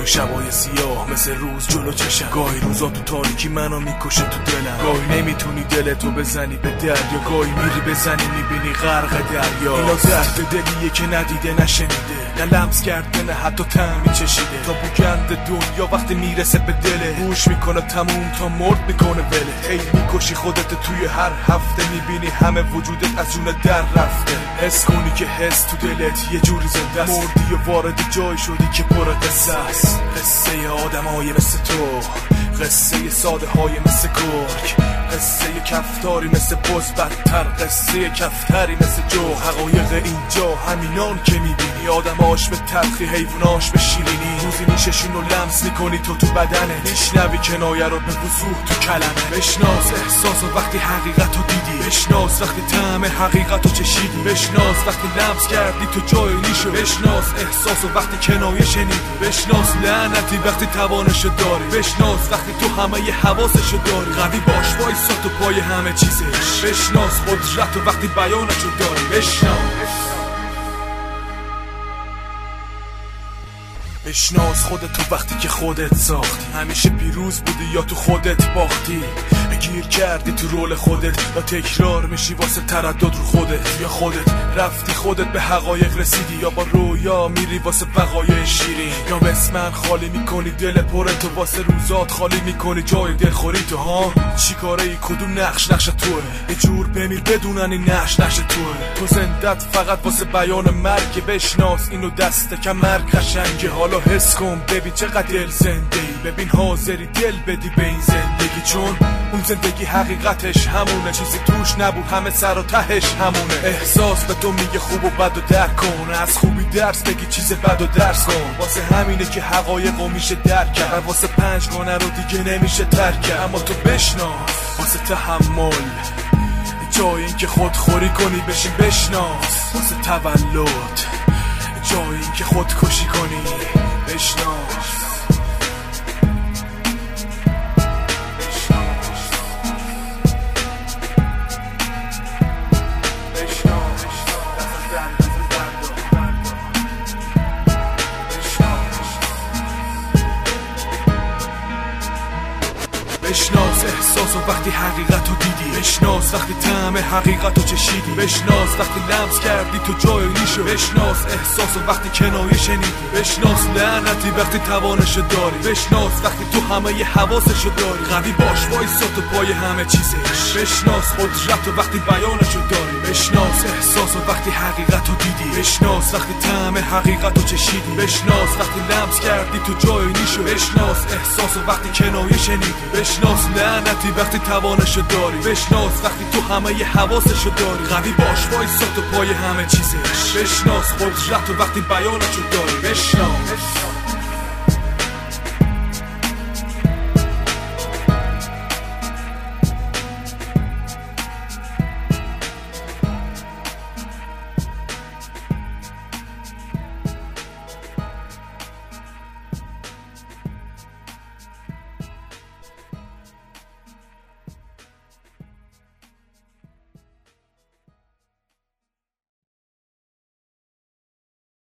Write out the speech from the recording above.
گاهی شبای سیاه مثل روز جلو چشم، گاهی روزا تو تاریکی منو میکشه تو دلم، گاهی نمیتونی دلتو بزنی به دریا، گاهی میری بزنی میبینی غرق دریا. اینا درد دلیه که ندیده نشنیده، نه لمس کرده نه حتی طعمی چشیده. تا بوگند دنیا وقتی میرسه به دله، گوش میکنه تموم تا مرد میکنه وله. هی میکشی خودت توی هر هفته، میبینی همه وجودت از جون در رفته. حس کنی که حس تو دلت یه جوری زنده است، مردی و وارد جای شدی که پر قصه است. قصه آدمای مثل تو، قصه ساده های مثل گرگ، قصه کفتاری مثل بز، بدتر قصه کفتری مثل جو. حقایق اینجا همینان که میبینی، آدماش به تلخی حیواناش به شیرینی. روزی میششون رو لمس میکنی تو بدنه، میشنوی کنایه رو به وضوح تو کلمه. بشناس احساس و وقتی حقیقت رو دیدی، بشناس وقتی طعم حقیقت رو چشیدی، بشناس وقتی لمس کردی تو جای نیشو، بشناس احساس و وقتی کنایه شنیدی، بشناس لعنتی وقتی توانشو داری، بشناس وقتی تو همه ی حواسشو داری. قوی باش وایسا تو پای همه چیزش، بشناس قدرت و وقتی بیانشو داری، بشناس خودت تو وقتی که خودت ساختی، همیشه پیروز بودی یا تو خودت باختی، گیر کردی تو رول خودت، یا تکرار میشی واسه تردد رو خودت، یا خودت رفتی خودت به حقایق رسیدی، یا با رویا میری واسه بقایای شیرین، یا مثل من خالی میکنی دل پرتو واسه روزات، خالی میکنی جای دلخوری تو. ها چی کاره ای؟ کدوم نقش توه؟ یه جور بمیر بدونن این نقش توه. تو زندت فقط واسه بیان مرگ، بشناس اینو دست کم مرگ قشنگه. حالا حس کن ببین چقدر دل زنده ای، ببین حاضری دل بدی به این زندگی، چون اون زندگی حقیقتش همونه، چیزی توش نبود همه سر و تهش همونه. احساس به تو میگه خوب و بد و درک کن، از خوبی درس بگی چیز بد و درس کن. واسه همینه که حقایقو میشه درک کرد، واسه پنجگانه رو دیگه نمیشه ترک کرد. اما تو بشناس واسه تحمل، جای این که خودخوری کنی بشین، بشناس واسه تولد، جای این که خودکشی کنی بشناس. بشناس احساس و وقتی حقیقت رو دیدی، بشناس وقتی طعم حقیقت رو چشیدی، بشناس وقتی لمس کردی تو جای نیشو، بشناس احساس و وقتی کنایه شنیدی، بشناس لعنتی وقتی توانشو داری، بشناس وقتی تو همه ی حواسشو داری. قوی باش وایسا تو پای همه چیزش، بشناس قدرت و وقتی بیانشو داری، بشناس احساس و وقتی حقیقت رو دیدی، بشناس وقتی طعم حقیقت رو چشیدی، بشناس وقتی لمس کردی تو جای نیشو، بشناس احساس و وقتی کنایه شنیدی، بشناس لعنتی وقتی توانشو داری، بشناس وقتی تو همه ی حواسشو داری. قوی باش وایسا تو پای همه چیزش، بشناس قدرت و وقتی بیانشو داری، بشناس.